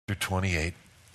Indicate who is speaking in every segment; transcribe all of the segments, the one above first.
Speaker 1: 28.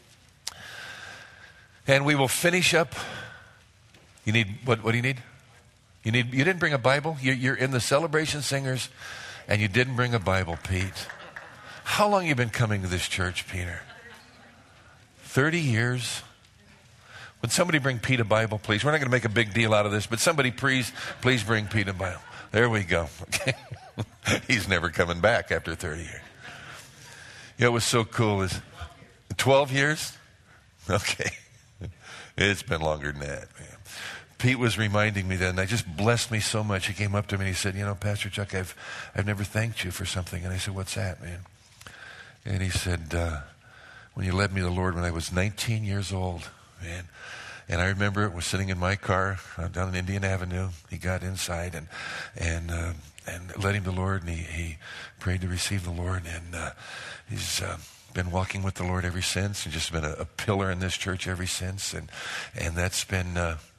Speaker 1: And we will finish up. You need, what do you need? You didn't bring a Bible? You're in the Celebration Singers, and you didn't bring a Bible, Pete. How long have you been coming to this church, Peter? 30 years? Would somebody bring Pete a Bible, please? We're not going to make a big deal out of this, but somebody please bring Pete a Bible. There we go. Okay. He's never coming back after 30 years. You know what's so cool is 12 years? Okay. It's been longer than that, man. Pete was reminding me that, and it just blessed me so much. He came up to me and he said, Pastor Chuck, I've never thanked you for something. And I said, what's that, man? And he said, when you led me to the Lord when I was 19 years old, man. And I remember it was sitting in my car down on Indian Avenue. He got inside and led him to the Lord, and he prayed to receive the Lord. And he's been walking with the Lord ever since, and just been a pillar in this church ever since. And that's been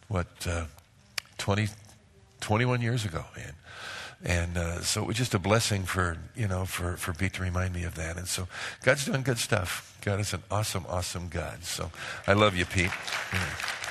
Speaker 1: 21 years ago, man. And so it was just a blessing for Pete to remind me of that. And so God's doing good stuff. God is an awesome, awesome God. So I love you, Pete. Yeah.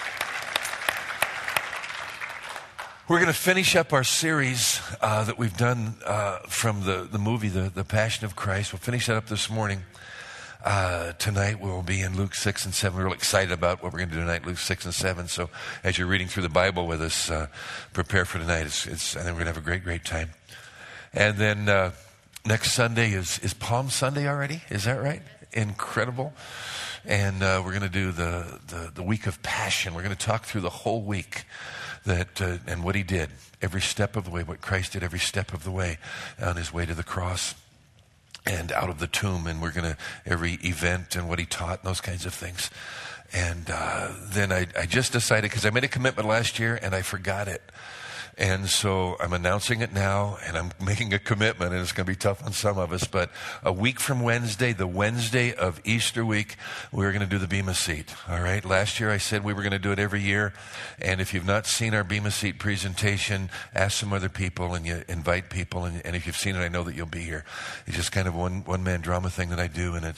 Speaker 1: We're going to finish up our series that we've done from the movie, The Passion of Christ. We'll finish that up this morning. Tonight we'll be in Luke 6 and 7. We're really excited about what we're going to do tonight, Luke 6 and 7. So as you're reading through the Bible with us, prepare for tonight. I think we're going to have a great, great time. And then next Sunday is Palm Sunday already. Is that right? Incredible. And we're going to do the week of Passion. We're going to talk through the whole week and what he did every step of the way, what Christ did every step of the way on his way to the cross and out of the tomb. And we're going to, every event and what he taught and those kinds of things. And then I just decided, because I made a commitment last year and I forgot it. And so I'm announcing it now, and I'm making a commitment, and it's going to be tough on some of us, but a week from Wednesday, the Wednesday of Easter week, we're going to do the Bema Seat, all right? Last year I said we were going to do it every year, and if you've not seen our Bema Seat presentation, ask some other people, and you invite people, and if you've seen it, I know that you'll be here. It's just kind of one-man drama thing that I do, and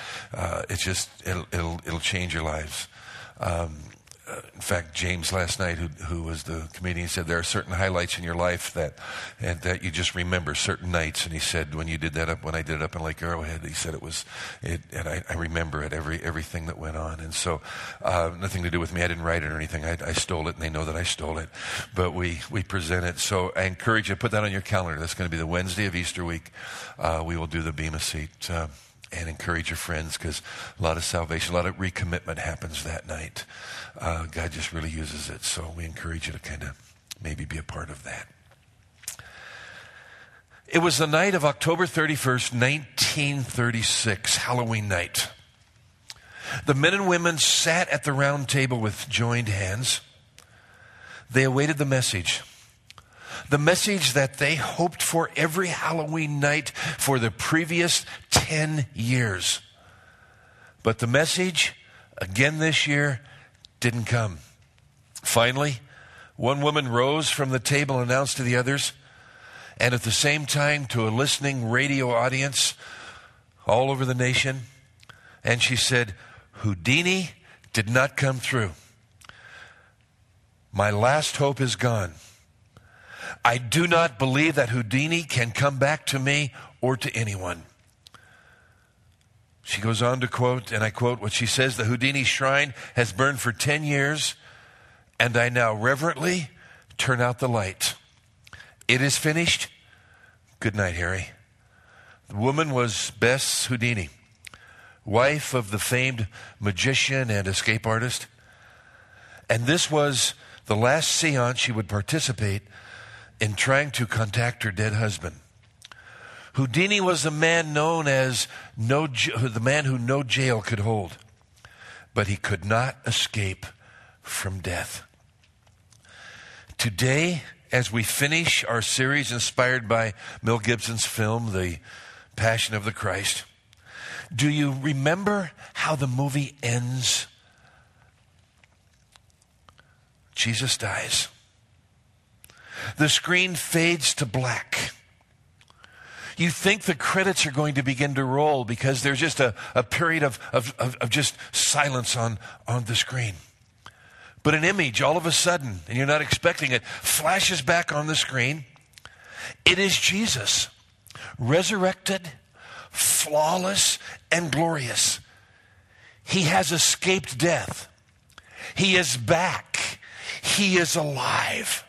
Speaker 1: it'll change your lives. In fact, James last night, who was the comedian, said there are certain highlights in your life that you just remember, certain nights. And he said when I did it up in Lake Arrowhead, he said and I remember it, everything that went on. And so nothing to do with me. I didn't write it or anything. I stole it, and they know that I stole it. But we present it. So I encourage you to put that on your calendar. That's going to be the Wednesday of Easter week. We will do the Bema Seat. And encourage your friends, because a lot of salvation, a lot of recommitment happens that night. God just really uses it. So we encourage you to kind of maybe be a part of that. It was the night of October 31st, 1936, Halloween night. The men and women sat at the round table with joined hands. They awaited the message. The message that they hoped for every Halloween night for the previous 10 years. But the message, again this year, didn't come. Finally, one woman rose from the table and announced to the others, and at the same time to a listening radio audience all over the nation, and she said, Houdini did not come through. My last hope is gone. I do not believe that Houdini can come back to me or to anyone. She goes on to quote, and I quote what she says, the Houdini shrine has burned for 10 years, and I now reverently turn out the light. It is finished. Good night, Harry. The woman was Bess Houdini, wife of the famed magician and escape artist. And this was the last seance she would participate in trying to contact her dead husband. Houdini was a man known as the man who no jail could hold, but he could not escape from death. Today, as we finish our series inspired by Mel Gibson's film, The Passion of the Christ, do you remember how the movie ends? Jesus dies. The screen fades to black. You think the credits are going to begin to roll because there's just a period of just silence on the screen. But an image all of a sudden, and you're not expecting it, flashes back on the screen. It is Jesus, resurrected, flawless, and glorious. He has escaped death. He is back. He is alive.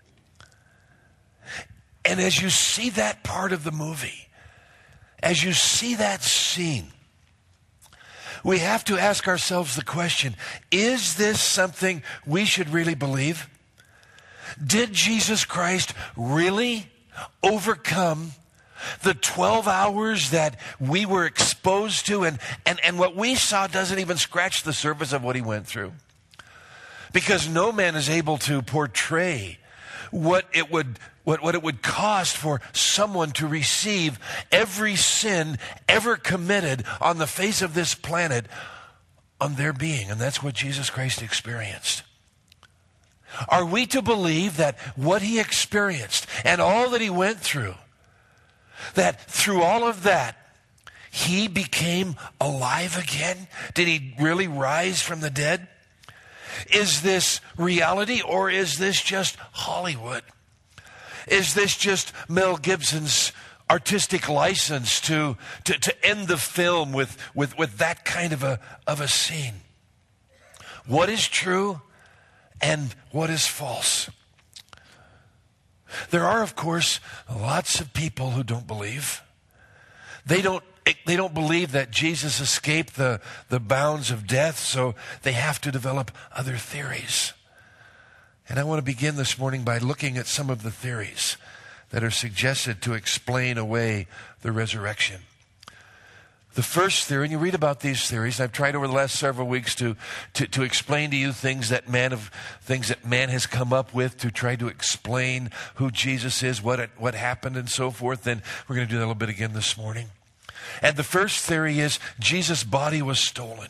Speaker 1: And as you see that part of the movie, as you see that scene, we have to ask ourselves the question, is this something we should really believe? Did Jesus Christ really overcome the 12 hours that we were exposed to? And what we saw doesn't even scratch the surface of what he went through. Because no man is able to portray what it would cost for someone to receive every sin ever committed on the face of this planet on their being. And that's what Jesus Christ experienced. Are we to believe that what he experienced and all that he went through, that through all of that, he became alive again? Did he really rise from the dead? Is this reality, or is this just Hollywood? Is this just Mel Gibson's artistic license to end the film with that kind of a scene? What is true and what is false? There are, of course, lots of people who don't believe. They don't believe that Jesus escaped the bounds of death, so they have to develop other theories. And I want to begin this morning by looking at some of the theories that are suggested to explain away the resurrection. The first theory, and you read about these theories, I've tried over the last several weeks to explain to you things that man has come up with to try to explain who Jesus is, what happened, and so forth. And we're going to do that a little bit again this morning. And the first theory is Jesus' body was stolen.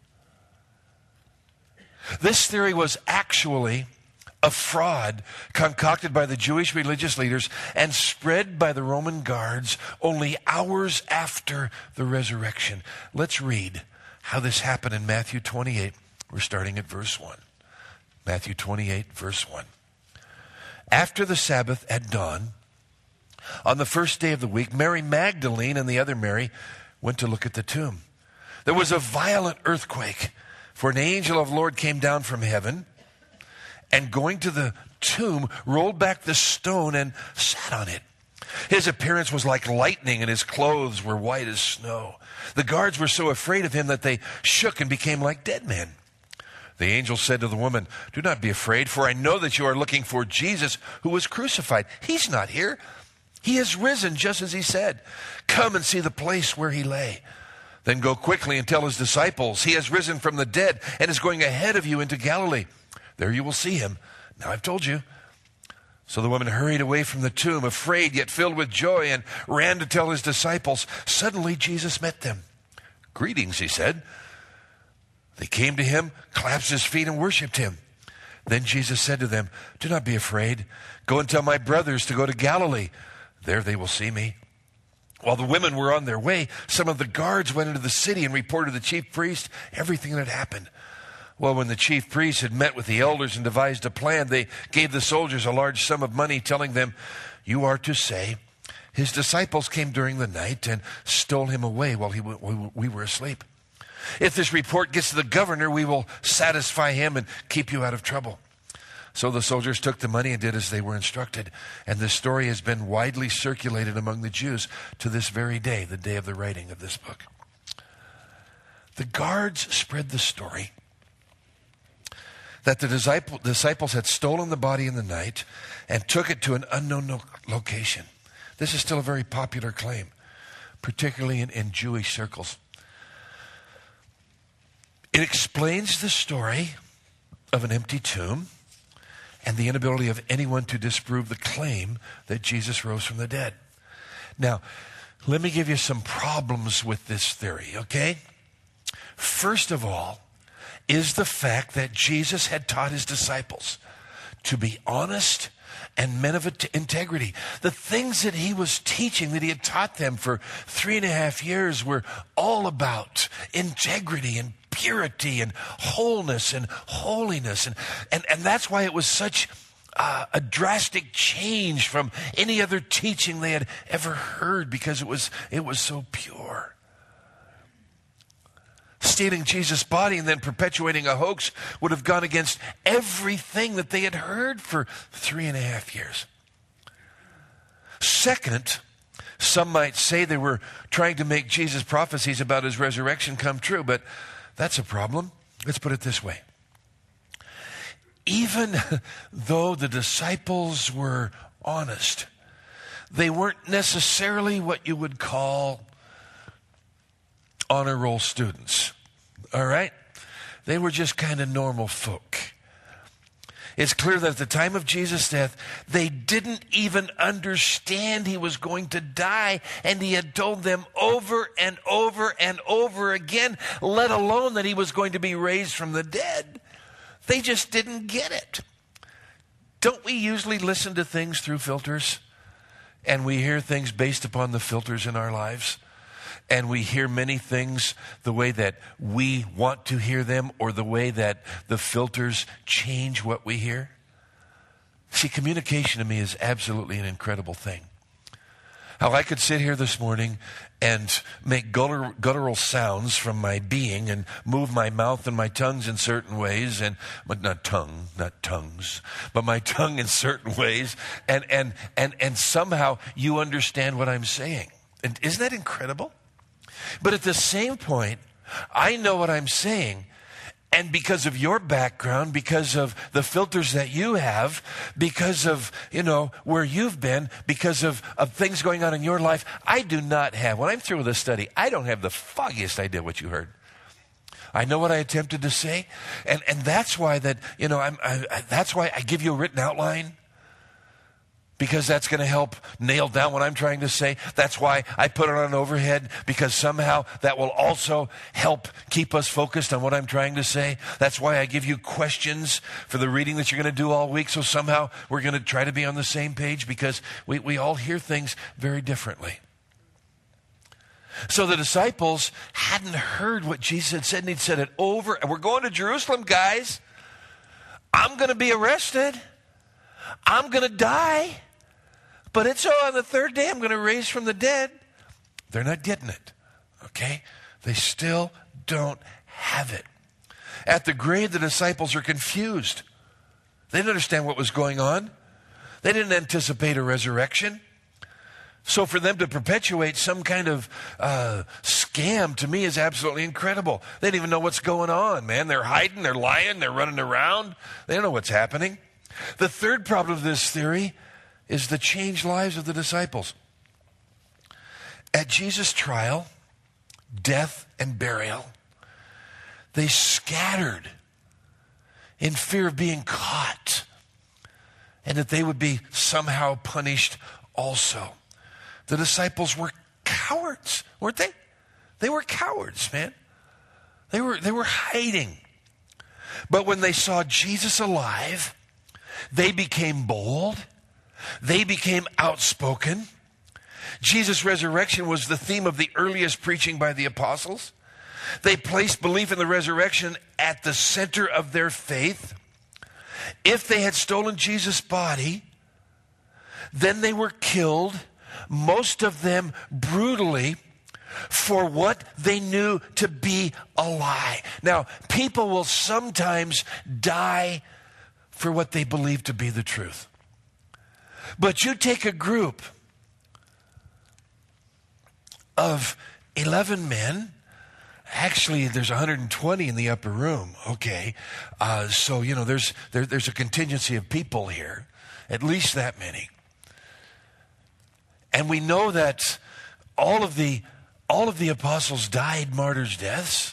Speaker 1: This theory was actually a fraud concocted by the Jewish religious leaders and spread by the Roman guards only hours after the resurrection. Let's read how this happened in Matthew 28. We're starting at verse 1. Matthew 28, verse 1. After the Sabbath at dawn, on the first day of the week, Mary Magdalene and the other Mary went to look at the tomb. There was a violent earthquake, for an angel of the Lord came down from heaven, and going to the tomb, rolled back the stone and sat on it. His appearance was like lightning, and his clothes were white as snow. The guards were so afraid of him that they shook and became like dead men. The angel said to the woman, "Do not be afraid, for I know that you are looking for Jesus who was crucified. He's not here. He has risen just as he said. Come and see the place where he lay. Then go quickly and tell his disciples, he has risen from the dead and is going ahead of you into Galilee. There you will see him. Now I've told you." So the woman hurried away from the tomb, afraid yet filled with joy, and ran to tell his disciples. Suddenly Jesus met them. "Greetings," he said. They came to him, clasped his feet, and worshipped him. Then Jesus said to them, "Do not be afraid. Go and tell my brothers to go to Galilee. There they will see me." While the women were on their way, some of the guards went into the city and reported to the chief priest everything that had happened. Well, when the chief priests had met with the elders and devised a plan, they gave the soldiers a large sum of money, telling them, "You are to say, his disciples came during the night and stole him away while we were asleep. If this report gets to the governor, we will satisfy him and keep you out of trouble." So the soldiers took the money and did as they were instructed. And this story has been widely circulated among the Jews to this very day, the day of the writing of this book. The guards spread the story that the disciples had stolen the body in the night and took it to an unknown location. This is still a very popular claim, particularly in Jewish circles. It explains the story of an empty tomb and the inability of anyone to disprove the claim that Jesus rose from the dead. Now, let me give you some problems with this theory, okay? First of all, is the fact that Jesus had taught his disciples to be honest, and men of integrity. The things that he was teaching, that he had taught them for 3.5 years, were all about integrity and purity and wholeness and holiness. And that's why it was such a drastic change from any other teaching they had ever heard, because it was so pure. Stealing Jesus' body and then perpetuating a hoax would have gone against everything that they had heard for 3.5 years. Second, some might say they were trying to make Jesus' prophecies about his resurrection come true, but that's a problem. Let's put it this way. Even though the disciples were honest, they weren't necessarily what you would call honor roll students. All right? They were just kind of normal folk. It's clear that at the time of Jesus' death, they didn't even understand he was going to die, and he had told them over and over and over again, let alone that he was going to be raised from the dead. They just didn't get it. Don't we usually listen to things through filters? And we hear things based upon the filters in our lives? And we hear many things the way that we want to hear them, or the way that the filters change what we hear? See, communication to me is absolutely an incredible thing. How I could sit here this morning and make guttural sounds from my being and move my mouth and my tongues in certain ways, but not tongues, but my tongue in certain ways, and somehow you understand what I'm saying. And isn't that incredible? But at the same point, I know what I'm saying. And because of your background, because of the filters that you have, because of, where you've been, because of things going on in your life, I do not have, when I'm through with this study, I don't have the foggiest idea what you heard. I know what I attempted to say. And that's why that's why I give you a written outline. Because that's going to help nail down what I'm trying to say. That's why I put it on overhead, because somehow that will also help keep us focused on what I'm trying to say. That's why I give you questions for the reading that you're going to do all week, so somehow we're going to try to be on the same page, because we all hear things very differently. So the disciples hadn't heard what Jesus had said, and he'd said it over. And we're going to Jerusalem, guys. I'm going to be arrested. I'm going to die. But it's on the third day I'm going to raise from the dead. They're not getting it, okay? They still don't have it. At the grave, the disciples are confused. They didn't understand what was going on. They didn't anticipate a resurrection. So for them to perpetuate some kind of scam, to me, is absolutely incredible. They don't even know what's going on, man. They're hiding, they're lying, they're running around. They don't know what's happening. The third problem of this theory is the changed lives of the disciples. At Jesus' trial, death, and burial, they scattered in fear of being caught, and that they would be somehow punished also. The disciples were cowards, weren't they? They were cowards, man. They were hiding. But when they saw Jesus alive, they became bold. They became outspoken. Jesus' resurrection was the theme of the earliest preaching by the apostles. They placed belief in the resurrection at the center of their faith. If they had stolen Jesus' body, then they were killed, most of them brutally, for what they knew to be a lie. Now, people will sometimes die for what they believe to be the truth. But you take a group of 11 men. Actually, there's 120 in the upper room. Okay, so there's a contingency of people here, at least that many. And we know that all of the apostles died martyrs' deaths.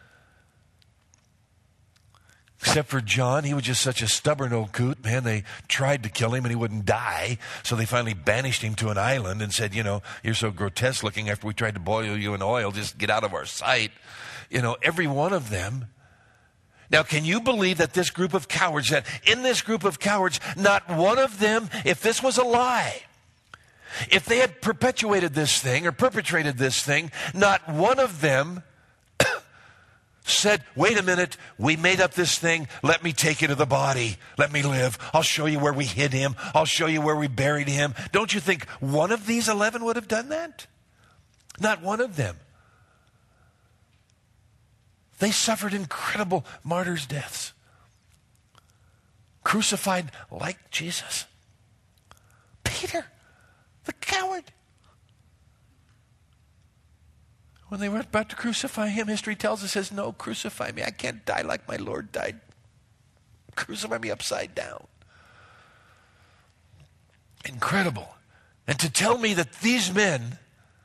Speaker 1: Except for John, he was just such a stubborn old coot, man. They tried to kill him and he wouldn't die. So they finally banished him to an island and said, you're so grotesque looking after we tried to boil you in oil, just get out of our sight. Every one of them Now, can you believe that this group of cowards, that in this group of cowards, not one of them, if this was a lie, if they had perpetuated this thing or perpetrated this thing, not one of them said, wait a minute, we made up this thing. Let me take you to the body. Let me live. I'll show you where we hid him. I'll show you where we buried him. Don't you think one of these 11 would have done that? Not one of them. They suffered incredible martyrs' deaths. Crucified like Jesus. Peter, the coward. When they were about to crucify him, history tells us, says, no, crucify me. I can't die like my Lord died. Crucify me upside down. Incredible. And to tell me that these men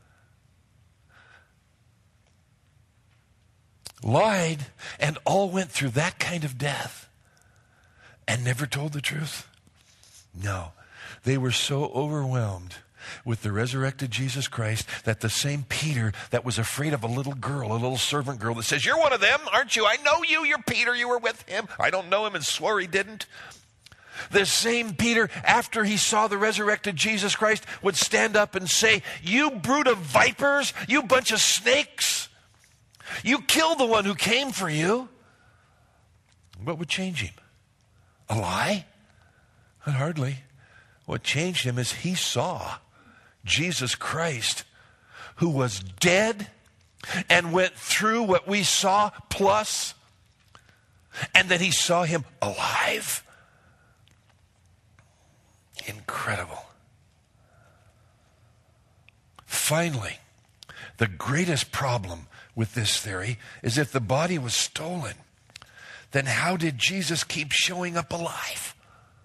Speaker 1: lied and all went through that kind of death and never told the truth? No. They were so overwhelmed with the resurrected Jesus Christ that the same Peter that was afraid of a little girl, a little servant girl that says, you're one of them, aren't you? I know you. You're Peter. You were with him. I don't know him and swore he didn't. The same Peter, after he saw the resurrected Jesus Christ, would stand up and say, you brood of vipers, you bunch of snakes. You killed the one who came for you. What would change him? A lie? Not hardly. What changed him is he saw Jesus Christ, who was dead and went through what we saw plus, and then he saw him alive. Incredible. Finally, the greatest problem with this theory is if the body was stolen, then how did Jesus keep showing up alive?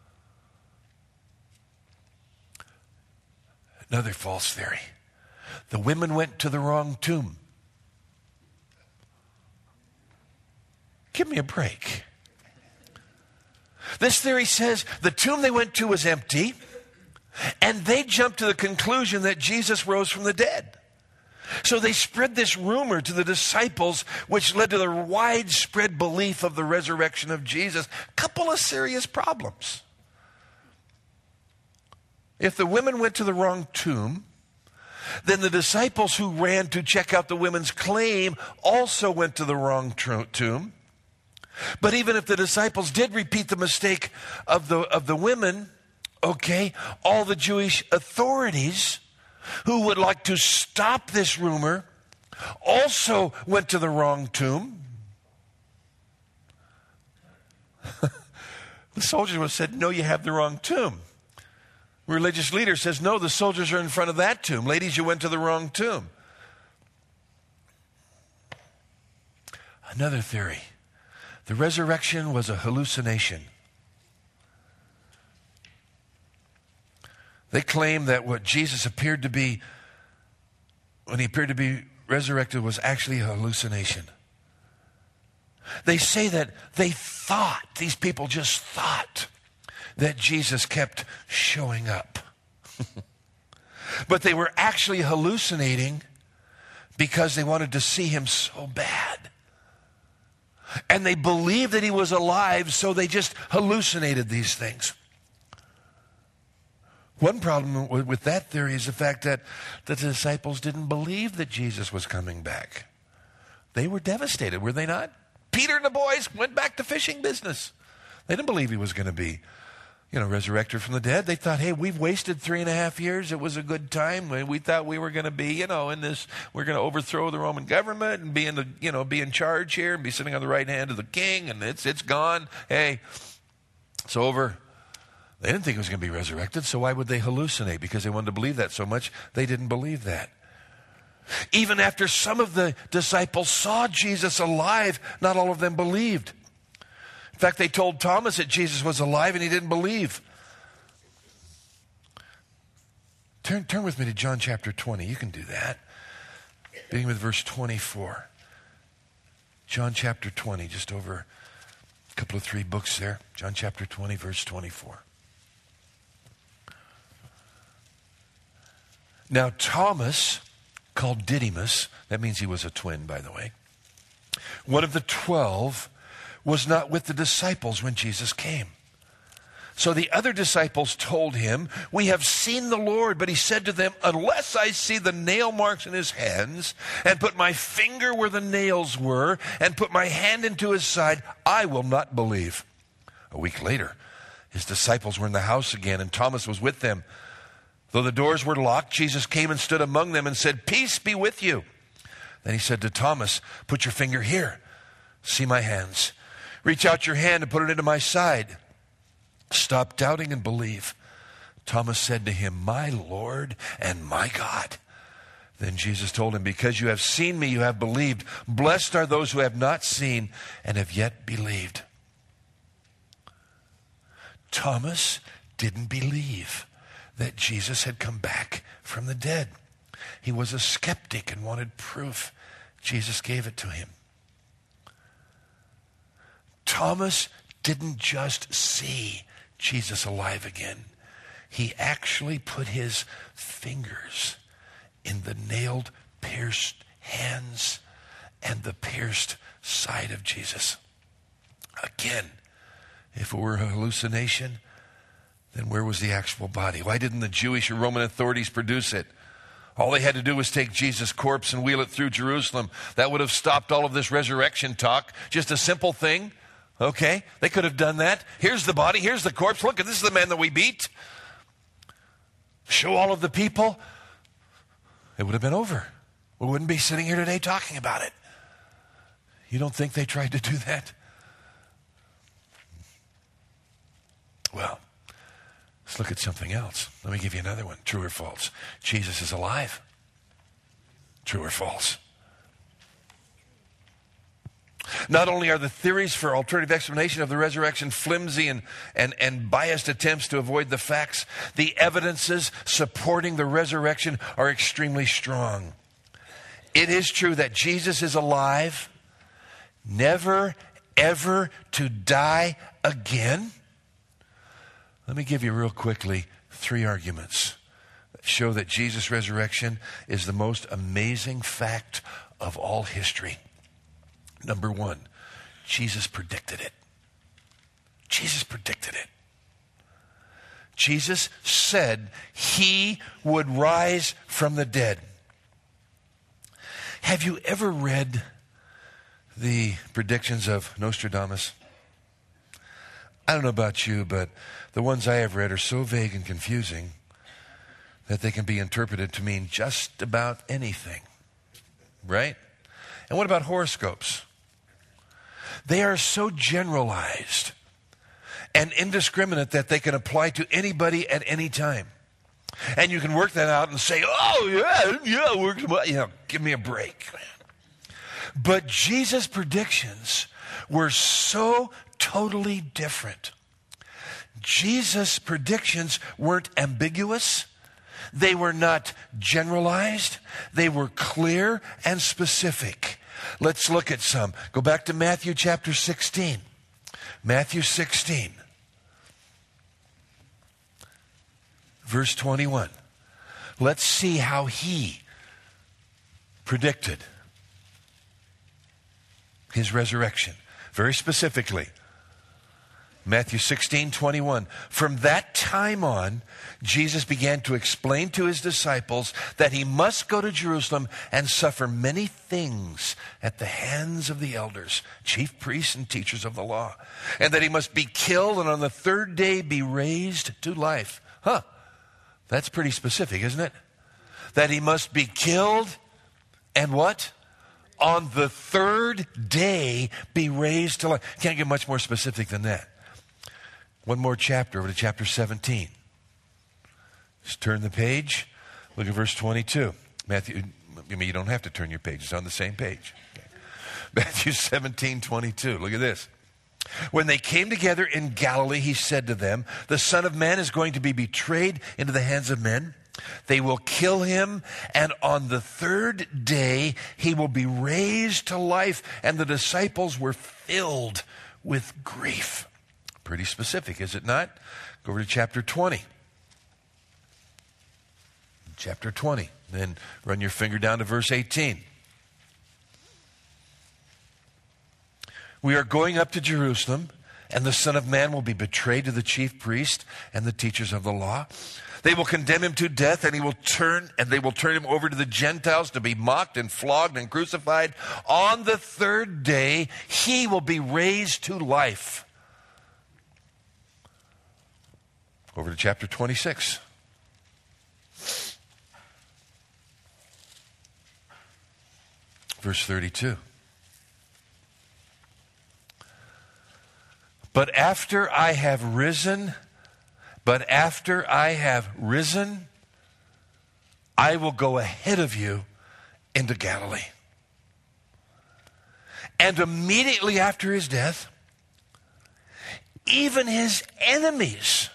Speaker 1: Another false theory. The women went to the wrong tomb. Give me a break. This theory says the tomb they went to was empty, and they jumped to the conclusion that Jesus rose from the dead. So they spread this rumor to the disciples, which led to the widespread belief of the resurrection of Jesus. Couple of serious problems. If the women went to the wrong tomb, then the disciples who ran to check out the women's claim also went to the wrong tomb. But even if the disciples did repeat the mistake of the women, okay, all the Jewish authorities who would like to stop this rumor also went to the wrong tomb. The soldiers would have said, no, you have the wrong tomb. Religious leader says, no, the soldiers are in front of that tomb. Ladies, you went to the wrong tomb. Another theory. The resurrection was a hallucination. They claim that what Jesus appeared to be, when he appeared to be resurrected, was actually a hallucination. They say that they thought, these people just thought, that Jesus kept showing up. But they were actually hallucinating because they wanted to see him so bad. And they believed that he was alive, so they just hallucinated these things. One problem with that theory is the fact that the disciples didn't believe that Jesus was coming back. They were devastated, were they not? Peter and the boys went back to fishing business. They didn't believe he was going to be, resurrected from the dead. They thought, hey, we've wasted 3.5 years. It was a good time. We thought we were going to be, in this, we're going to overthrow the Roman government and be in charge here and be sitting on the right hand of the king, and it's gone. Hey, it's over. They didn't think it was going to be resurrected, so why would they hallucinate? Because they wanted to believe that so much, they didn't believe that. Even after some of the disciples saw Jesus alive, not all of them believed. In fact, they told Thomas that Jesus was alive and he didn't believe. Turn with me to John chapter 20. You can do that. Beginning with verse 24. John chapter 20, just over a couple of 3 books there. John chapter 20, verse 24. Now Thomas, called Didymus, that means he was a twin, by the way, one of the 12, was not with the disciples when Jesus came. So the other disciples told him, "We have seen the Lord." But he said to them, "Unless I see the nail marks in his hands, and put my finger where the nails were, and put my hand into his side, I will not believe." A week later, his disciples were in the house again, and Thomas was with them. Though the doors were locked, Jesus came and stood among them and said, "Peace be with you." Then he said to Thomas, "Put your finger here. See my hands. Reach out your hand and put it into my side. Stop doubting and believe." Thomas said to him, "My Lord and my God." Then Jesus told him, "Because you have seen me, you have believed. Blessed are those who have not seen and have yet believed." Thomas didn't believe that Jesus had come back from the dead. He was a skeptic and wanted proof. Jesus gave it to him. Thomas didn't just see Jesus alive again. He actually put his fingers in the nailed, pierced hands and the pierced side of Jesus. Again, if it were a hallucination, then where was the actual body? Why didn't the Jewish or Roman authorities produce it? All they had to do was take Jesus' corpse and wheel it through Jerusalem. That would have stopped all of this resurrection talk. Just a simple thing. Okay, they could have done that. Here's the body, here's the corpse. Look, this is the man that we beat. Show all of the people. It would have been over. We wouldn't be sitting here today talking about it. You don't think they tried to do that? Well, let's look at something else. Let me give you another one. True or false? Jesus is alive. True or false? Not only are the theories for alternative explanation of the resurrection flimsy and biased attempts to avoid the facts, the evidences supporting the resurrection are extremely strong. It is true that Jesus is alive, never, ever to die again. Let me give you real quickly 3 arguments that show that Jesus' resurrection is the most amazing fact of all history. Number 1, Jesus predicted it. Jesus predicted it. Jesus said he would rise from the dead. Have you ever read the predictions of Nostradamus? I don't know about you, but the ones I have read are so vague and confusing that they can be interpreted to mean just about anything. Right? And what about horoscopes? They are so generalized and indiscriminate that they can apply to anybody at any time. And you can work that out and say, "Oh, yeah, works well." Give me a break. But Jesus' predictions were so totally different. Jesus' predictions weren't ambiguous. They were not generalized. They were clear and specific. Let's look at some. Go back to Matthew chapter 16. Matthew 16, verse 21. Let's see how he predicted his resurrection. Very specifically, Matthew 16:21. From that time on, Jesus began to explain to his disciples that he must go to Jerusalem and suffer many things at the hands of the elders, chief priests, and teachers of the law, and that he must be killed and on the 3rd day be raised to life. That's pretty specific, isn't it? That he must be killed and what? On the 3rd day be raised to life. Can't get much more specific than that. One more chapter, over to chapter 17. Just turn the page. Look at verse 22. Matthew, you don't have to turn your page. It's on the same page. Okay. Matthew 17:22. Look at this. When they came together in Galilee, he said to them, "The Son of Man is going to be betrayed into the hands of men. They will kill him, and on the 3rd day he will be raised to life." And the disciples were filled with grief. Pretty specific, is it not? Go over to chapter 20. Chapter 20. Then run your finger down to verse 18. We are going up to Jerusalem, and the Son of Man will be betrayed to the chief priests and the teachers of the law. They will condemn him to death, and they will turn him over to the Gentiles to be mocked and flogged and crucified. On the third day, he will be raised to life. Over to chapter 26. Verse 32. But after I have risen, I will go ahead of you into Galilee. And immediately after his death, even his enemies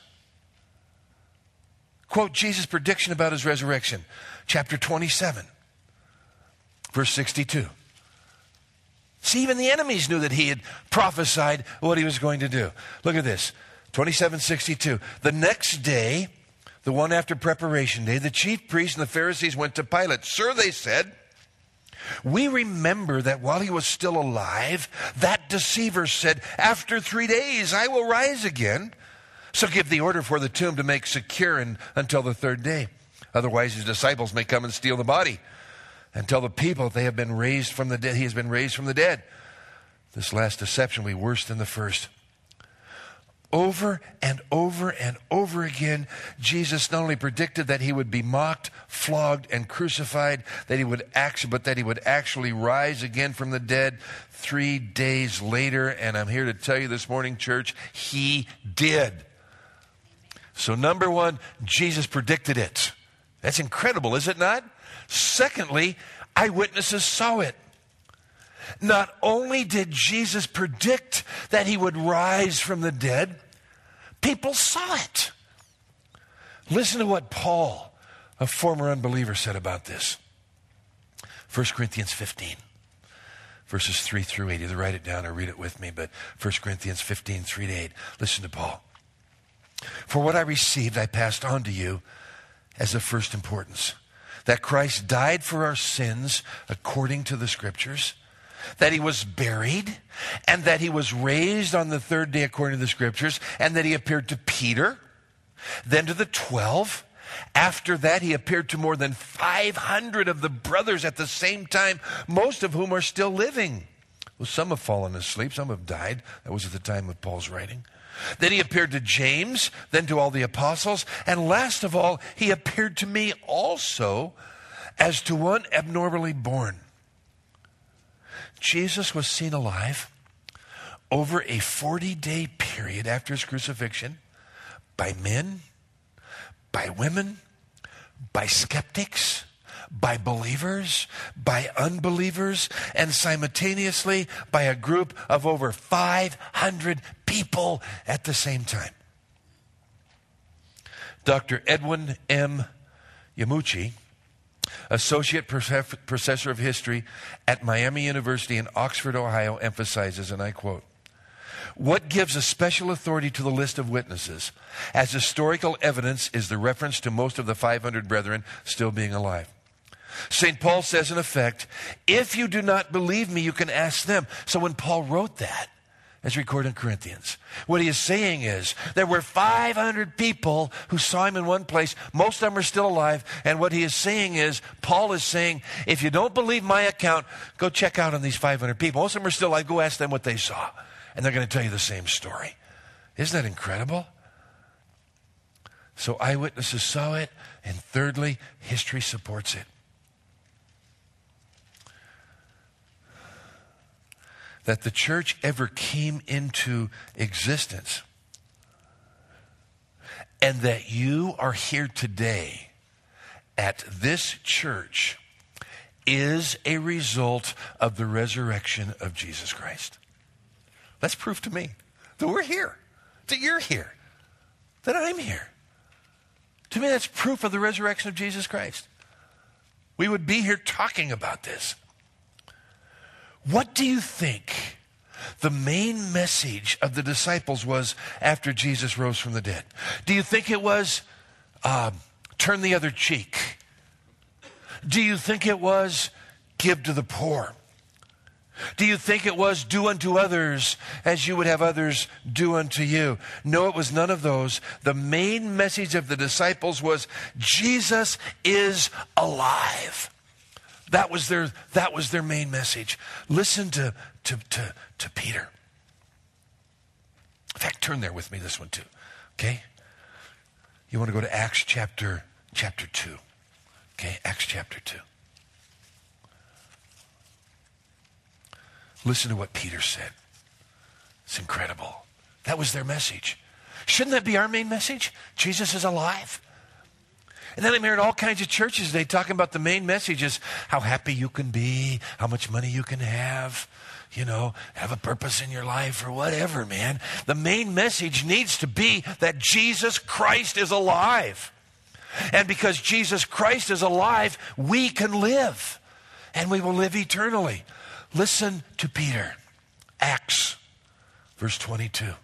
Speaker 1: quote Jesus' prediction about his resurrection, chapter 27, verse 62. See, even the enemies knew that he had prophesied what he was going to do. Look at this, 27:62. The next day, the one after preparation day, the chief priests and the Pharisees went to Pilate. Sir, they said, we remember that while he was still alive, that deceiver said, after 3 days I will rise again. So give the order for the tomb to make secure until the third day. Otherwise his disciples may come and steal the body and tell the people they have been raised from the dead. He has been raised from the dead. This last deception will be worse than the first. Over and over and over again, Jesus not only predicted that he would be mocked, flogged, and crucified, but that he would actually rise again from the dead 3 days later. And I'm here to tell you this morning, church, he did. So number one, Jesus predicted it. That's incredible, is it not? Secondly, eyewitnesses saw it. Not only did Jesus predict that he would rise from the dead, people saw it. Listen to what Paul, a former unbeliever, said about this. 1 Corinthians 15, verses 3 through 8. Either write it down or read it with me, but 1 Corinthians 15, 3 to 8. Listen to Paul. For what I received, I passed on to you as of first importance, that Christ died for our sins according to the Scriptures, that he was buried, and that he was raised on the third day according to the Scriptures, and that he appeared to Peter, then to the 12. After that, he appeared to more than 500 of the brothers at the same time, most of whom are still living. Well, some have fallen asleep, some have died. That was at the time of Paul's writing. Then he appeared to James, then to all the apostles, and last of all, he appeared to me also as to one abnormally born. Jesus was seen alive over a 40-day period after his crucifixion by men, by women, by skeptics, by believers, by unbelievers, and simultaneously by a group of over 500 people at the same time. Dr. Edwin M. Yamuchi, Associate Professor of History at Miami University in Oxford, Ohio, emphasizes, and I quote, what gives a special authority to the list of witnesses as historical evidence is the reference to most of the 500 brethren still being alive. St. Paul says, in effect, if you do not believe me, you can ask them. So when Paul wrote that, as recorded in Corinthians, what he is saying is there were 500 people who saw him in one place. Most of them are still alive. And what he is saying is, Paul is saying, if you don't believe my account, go check out on these 500 people. Most of them are still alive. Go ask them what they saw. And they're going to tell you the same story. Isn't that incredible? So eyewitnesses saw it. And thirdly, history supports it. That the church ever came into existence, and that you are here today at this church is a result of the resurrection of Jesus Christ. That's proof to me that we're here, that you're here, that I'm here. To me, that's proof of the resurrection of Jesus Christ. We would be here talking about this. What do you think the main message of the disciples was after Jesus rose from the dead? Do you think it was turn the other cheek? Do you think it was give to the poor? Do you think it was do unto others as you would have others do unto you? No, it was none of those. The main message of the disciples was Jesus is alive. That was their main message. Listen to Peter. In fact, turn there with me, this one too. Okay? You want to go to Acts chapter 2. Okay, Acts chapter 2. Listen to what Peter said. It's incredible. That was their message. Shouldn't that be our main message? Jesus is alive. And then I'm hearing all kinds of churches today talking about the main message is how happy you can be, how much money you can have, have a purpose in your life or whatever, man. The main message needs to be that Jesus Christ is alive. And because Jesus Christ is alive, we can live. And we will live eternally. Listen to Peter. Acts, verse 22.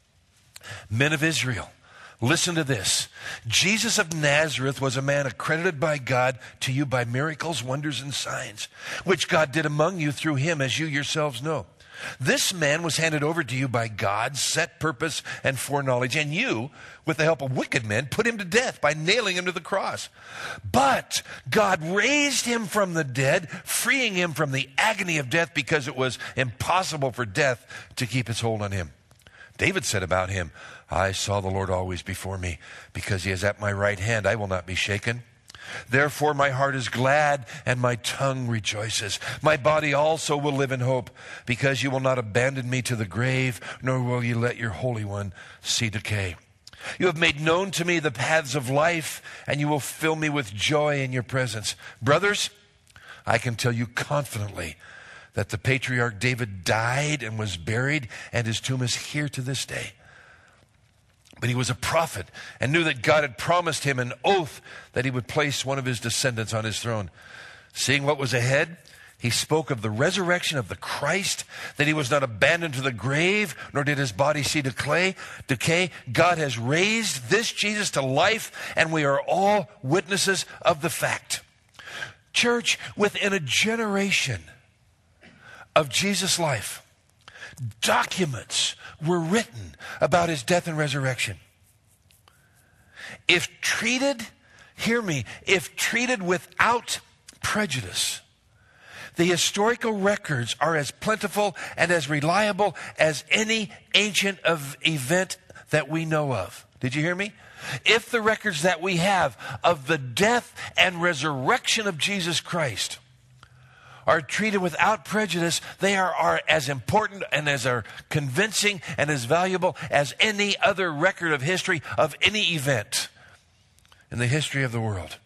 Speaker 1: Men of Israel, listen to this. Jesus of Nazareth was a man accredited by God to you by miracles, wonders, and signs, which God did among you through him, as you yourselves know. This man was handed over to you by God's set purpose and foreknowledge, and you, with the help of wicked men, put him to death by nailing him to the cross. But God raised him from the dead, freeing him from the agony of death, because it was impossible for death to keep its hold on him. David said about him, I saw the Lord always before me. Because he is at my right hand, I will not be shaken. Therefore my heart is glad and my tongue rejoices. My body also will live in hope, because you will not abandon me to the grave, nor will you let your Holy One see decay. You have made known to me the paths of life, and you will fill me with joy in your presence. Brothers, I can tell you confidently that the patriarch David died and was buried, and his tomb is here to this day. But he was a prophet and knew that God had promised him an oath that he would place one of his descendants on his throne. Seeing what was ahead, he spoke of the resurrection of the Christ, that he was not abandoned to the grave, nor did his body see decay. God has raised this Jesus to life, and we are all witnesses of the fact. Church, within a generation of Jesus' life, documents were written about his death and resurrection. If treated, hear me, if treated without prejudice, the historical records are as plentiful and as reliable as any ancient event that we know of. Did you hear me? If the records that we have of the death and resurrection of Jesus Christ are treated without prejudice, they are as important and as are convincing and as valuable as any other record of history of any event in the history of the world.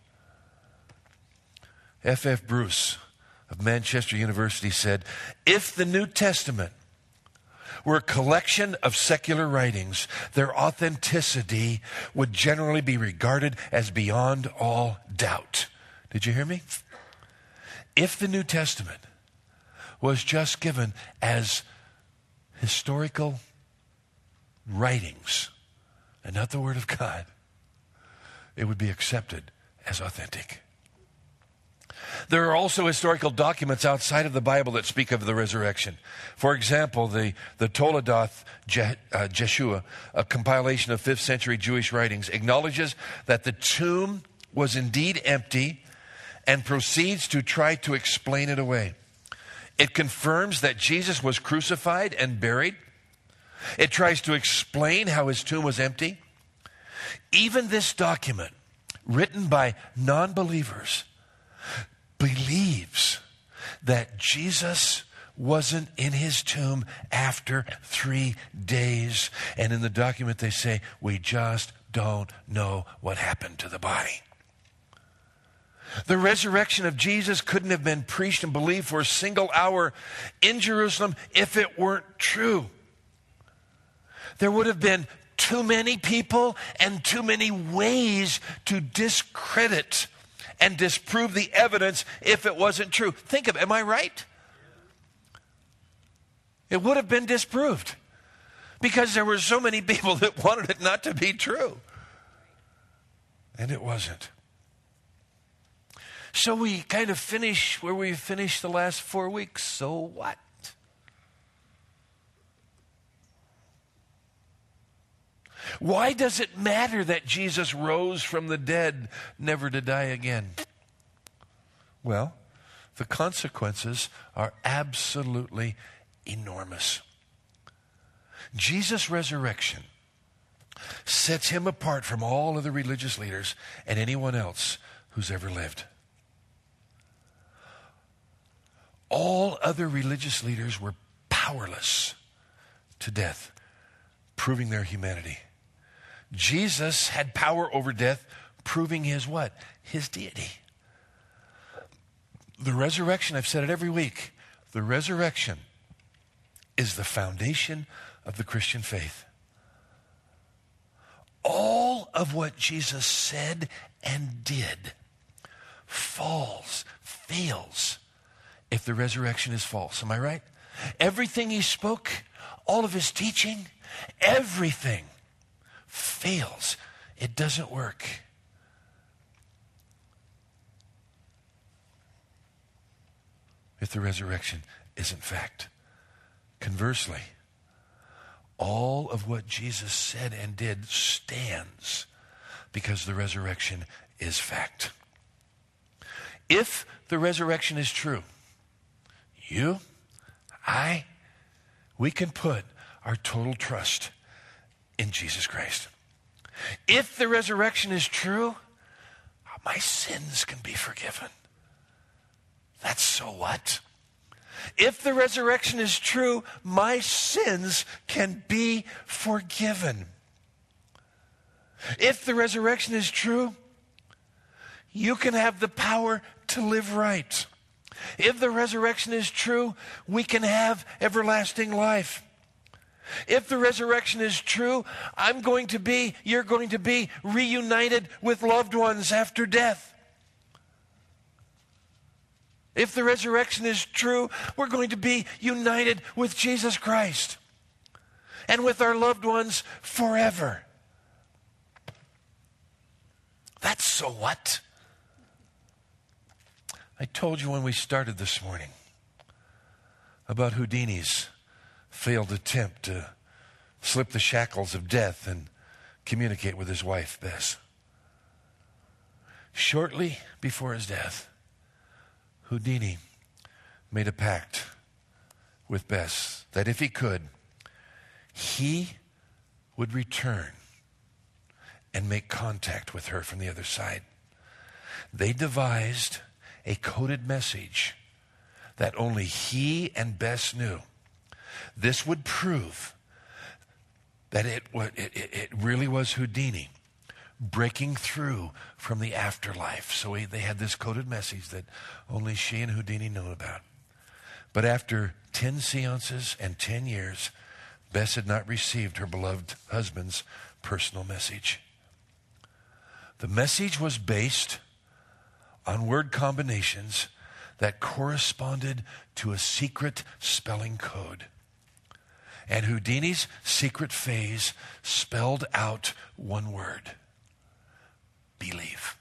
Speaker 1: F.F. Bruce of Manchester University said, if the New Testament were a collection of secular writings, their authenticity would generally be regarded as beyond all doubt. Did you hear me? If the New Testament was just given as historical writings and not the Word of God, it would be accepted as authentic. There are also historical documents outside of the Bible that speak of the resurrection. For example, the Toledoth Jeshua, a compilation of 5th century Jewish writings, acknowledges that the tomb was indeed empty and proceeds to try to explain it away. It confirms that Jesus was crucified and buried. It tries to explain how his tomb was empty. Even this document, written by non-believers, believes that Jesus wasn't in his tomb after 3 days. And in the document they say, we just don't know what happened to the body. The resurrection of Jesus couldn't have been preached and believed for a single hour in Jerusalem if it weren't true. There would have been too many people and too many ways to discredit and disprove the evidence if it wasn't true. Think of it, am I right? It would have been disproved because there were so many people that wanted it not to be true. And it wasn't. So we kind of finish where we finished the last 4 weeks. So what? Why does it matter that Jesus rose from the dead, never to die again? Well, the consequences are absolutely enormous. Jesus' resurrection sets him apart from all other religious leaders and anyone else who's ever lived. All other religious leaders were powerless to death, proving their humanity. Jesus had power over death, proving his what? His deity. The resurrection, I've said it every week, the resurrection is the foundation of the Christian faith. All of what Jesus said and did fails if the resurrection is false. Am I right? Everything he spoke, all of his teaching, everything fails. It doesn't work. If the resurrection isn't fact. Conversely, all of what Jesus said and did stands because the resurrection is fact. If the resurrection is true, you, I, we can put our total trust in Jesus Christ. If the resurrection is true, my sins can be forgiven. That's so what? If the resurrection is true, my sins can be forgiven. If the resurrection is true, you can have the power to live right. If the resurrection is true, we can have everlasting life. If the resurrection is true, you're going to be reunited with loved ones after death. If the resurrection is true, we're going to be united with Jesus Christ and with our loved ones forever. That's so what? I told you when we started this morning about Houdini's failed attempt to slip the shackles of death and communicate with his wife, Bess. Shortly before his death, Houdini made a pact with Bess that if he could, he would return and make contact with her from the other side. They devised a coded message that only he and Bess knew. This would prove that it really was Houdini breaking through from the afterlife. So they had this coded message that only she and Houdini knew about. But after 10 seances and 10 years, Bess had not received her beloved husband's personal message. The message was based on word combinations that corresponded to a secret spelling code. And Houdini's secret phase spelled out one word: believe.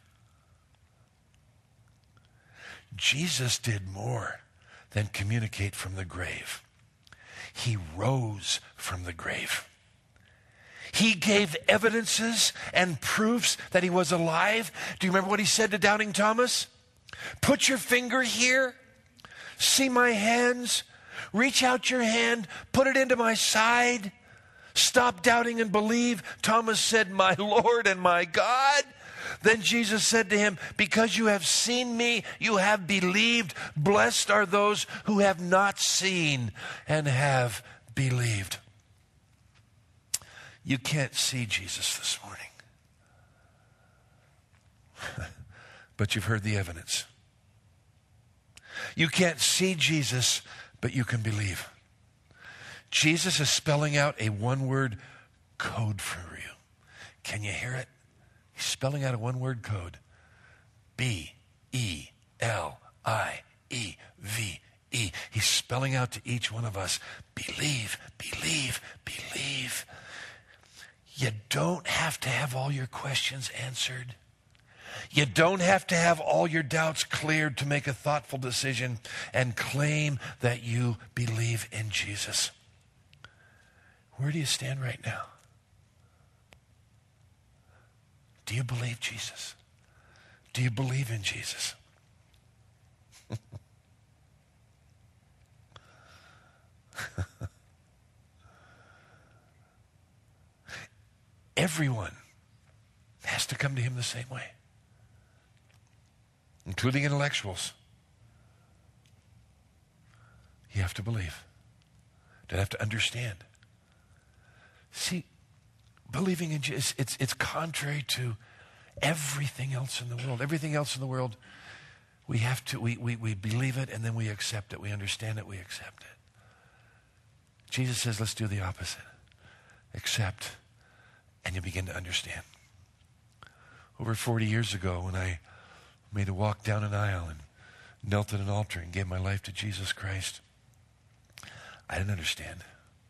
Speaker 1: Jesus did more than communicate from the grave. He rose from the grave. He gave evidences and proofs that he was alive. Do you remember what he said to doubting Thomas? Put your finger here. See my hands. Reach out your hand. Put it into my side. Stop doubting and believe. Thomas said, my Lord and my God. Then Jesus said to him, because you have seen me, you have believed. Blessed are those who have not seen and have believed. You can't see Jesus this morning. But you've heard the evidence. You can't see Jesus, but you can believe. Jesus is spelling out a one-word code for you. Can you hear it? He's spelling out a one-word code. B-E-L-I-E-V-E. He's spelling out to each one of us, believe, believe, believe. You don't have to have all your questions answered. You don't have to have all your doubts cleared to make a thoughtful decision and claim that you believe in Jesus. Where do you stand right now? Do you believe Jesus? Do you believe in Jesus? Everyone has to come to him the same way, including intellectuals. You have to believe. You have to understand. See, believing in Jesus, it's contrary to everything else in the world. Everything else in the world, we believe it and then we accept it. We understand it, we accept it. Jesus says, let's do the opposite. Accept, and you begin to understand. Over 40 years ago, when I made a walk down an aisle and knelt at an altar and gave my life to Jesus Christ, I didn't understand.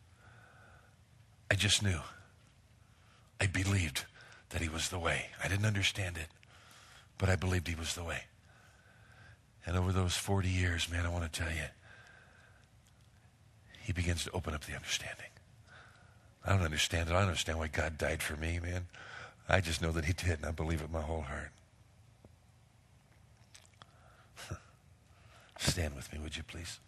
Speaker 1: I just knew. I believed that he was the way. I didn't understand it, but I believed he was the way. And over those 40 years, man, I want to tell you, he begins to open up the understanding. I don't understand it. I don't understand why God died for me, man. I just know that he did, and I believe it with my whole heart. Stand with me, would you please?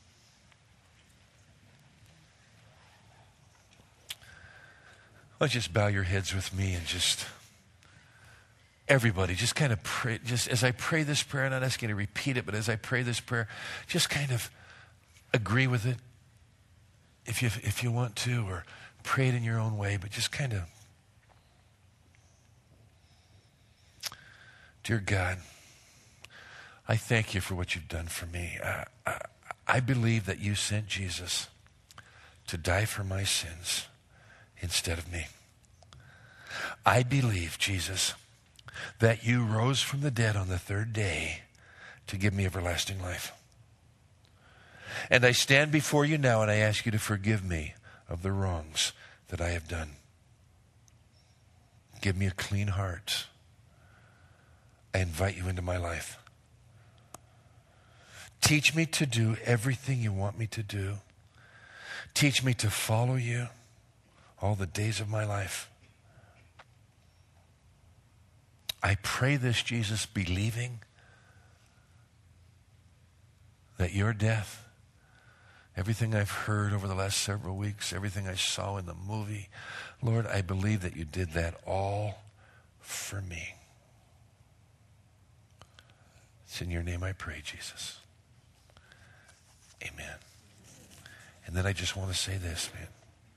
Speaker 1: Let's just bow your heads with me and just, everybody, just kind of pray. Just as I pray this prayer, I'm not asking you to repeat it, but as I pray this prayer, just kind of agree with it if you want to, or pray it in your own way, but just kind of, dear God, I thank you for what you've done for me. I believe that you sent Jesus to die for my sins instead of me. I believe, Jesus, that you rose from the dead on the third day to give me everlasting life. And I stand before you now and I ask you to forgive me of the wrongs that I have done. Give me a clean heart. I invite you into my life. Teach me to do everything you want me to do. Teach me to follow you all the days of my life. I pray this, Jesus, believing that your death, everything I've heard over the last several weeks, everything I saw in the movie, Lord, I believe that you did that all for me. It's in your name I pray, Jesus. Amen. And then I just want to say this, man.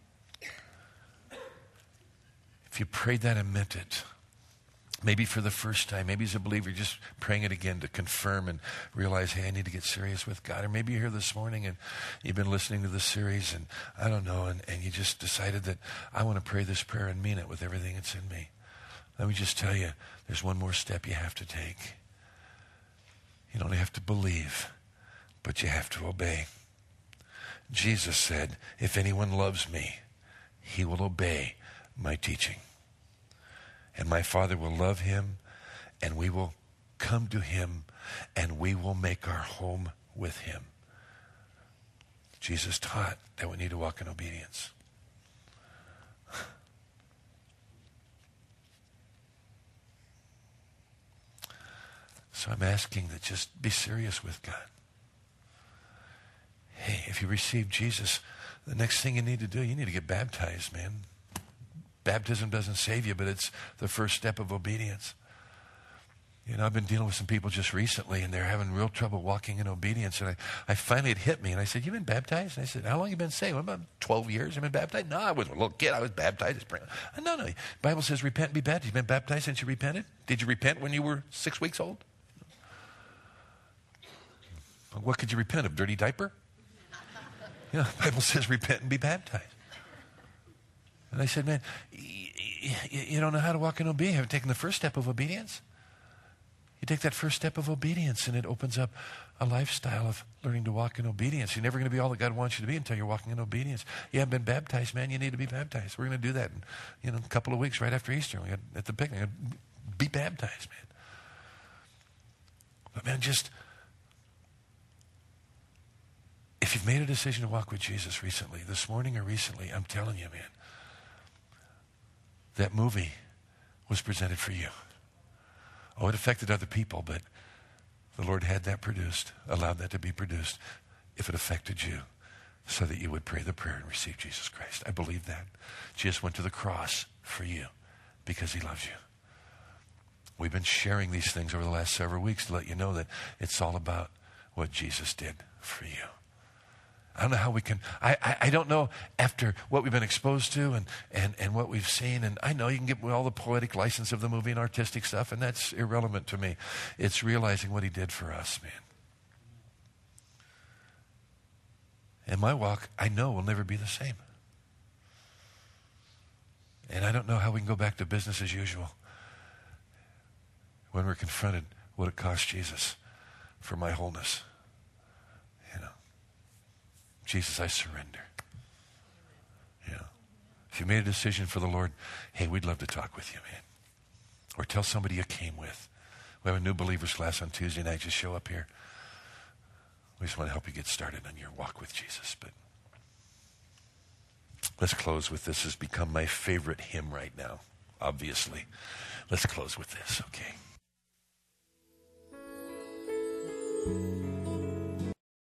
Speaker 1: If you prayed that and meant it, maybe for the first time, maybe as a believer, you're just praying it again to confirm and realize, hey, I need to get serious with God. Or maybe you're here this morning and you've been listening to the series and I don't know, and you just decided that I want to pray this prayer and mean it with everything that's in me. Let me just tell you, there's one more step you have to take. You don't have to believe, but you have to obey. Jesus said, if anyone loves me, he will obey my teaching. And my Father will love him, and we will come to him, and we will make our home with him. Jesus taught that we need to walk in obedience. So I'm asking that just be serious with God. Hey, if you receive Jesus, the next thing you need to do, you need to get baptized, man. Baptism doesn't save you, but it's the first step of obedience. You know, I've been dealing with some people just recently, and they're having real trouble walking in obedience. And I finally, it hit me, and I said, "You been baptized?" And I said, "How long you been saved?" "Well, about 12 years. I've been baptized." "No, I was a little kid. I was baptized." No. The Bible says, repent and be baptized. You've been baptized since you repented? Did you repent when you were 6 weeks old? What could you repent of? Dirty diaper? The Bible says, repent and be baptized. And I said, man, you don't know how to walk in obedience. You haven't taken the first step of obedience. You take that first step of obedience, and it opens up a lifestyle of learning to walk in obedience. You're never going to be all that God wants you to be until you're walking in obedience. You haven't been baptized, man. You need to be baptized. We're going to do that in a couple of weeks right after Easter. We got at the picnic. Be baptized, man. But man, just if you've made a decision to walk with Jesus recently, this morning or recently, I'm telling you, man, that movie was presented for you. Oh, it affected other people, but the Lord had that produced, allowed that to be produced, if it affected you, so that you would pray the prayer and receive Jesus Christ. I believe that. Jesus went to the cross for you because he loves you. We've been sharing these things over the last several weeks to let you know that it's all about what Jesus did for you. I don't know how we can, I don't know after what we've been exposed to and what we've seen, and I know you can get all the poetic license of the movie and artistic stuff, and that's irrelevant to me. It's realizing what he did for us, man. And my walk, I know, will never be the same. And I don't know how we can go back to business as usual when we're confronted what it cost Jesus for my wholeness. You know, Jesus, I surrender. You know, if you made a decision for the Lord, hey, we'd love to talk with you, man. Or tell somebody you came with. We have a new believers class on Tuesday night. Just show up here. We just want to help you get started on your walk with Jesus. But let's close with this. Has become my favorite hymn right now, obviously. Let's close with this, okay?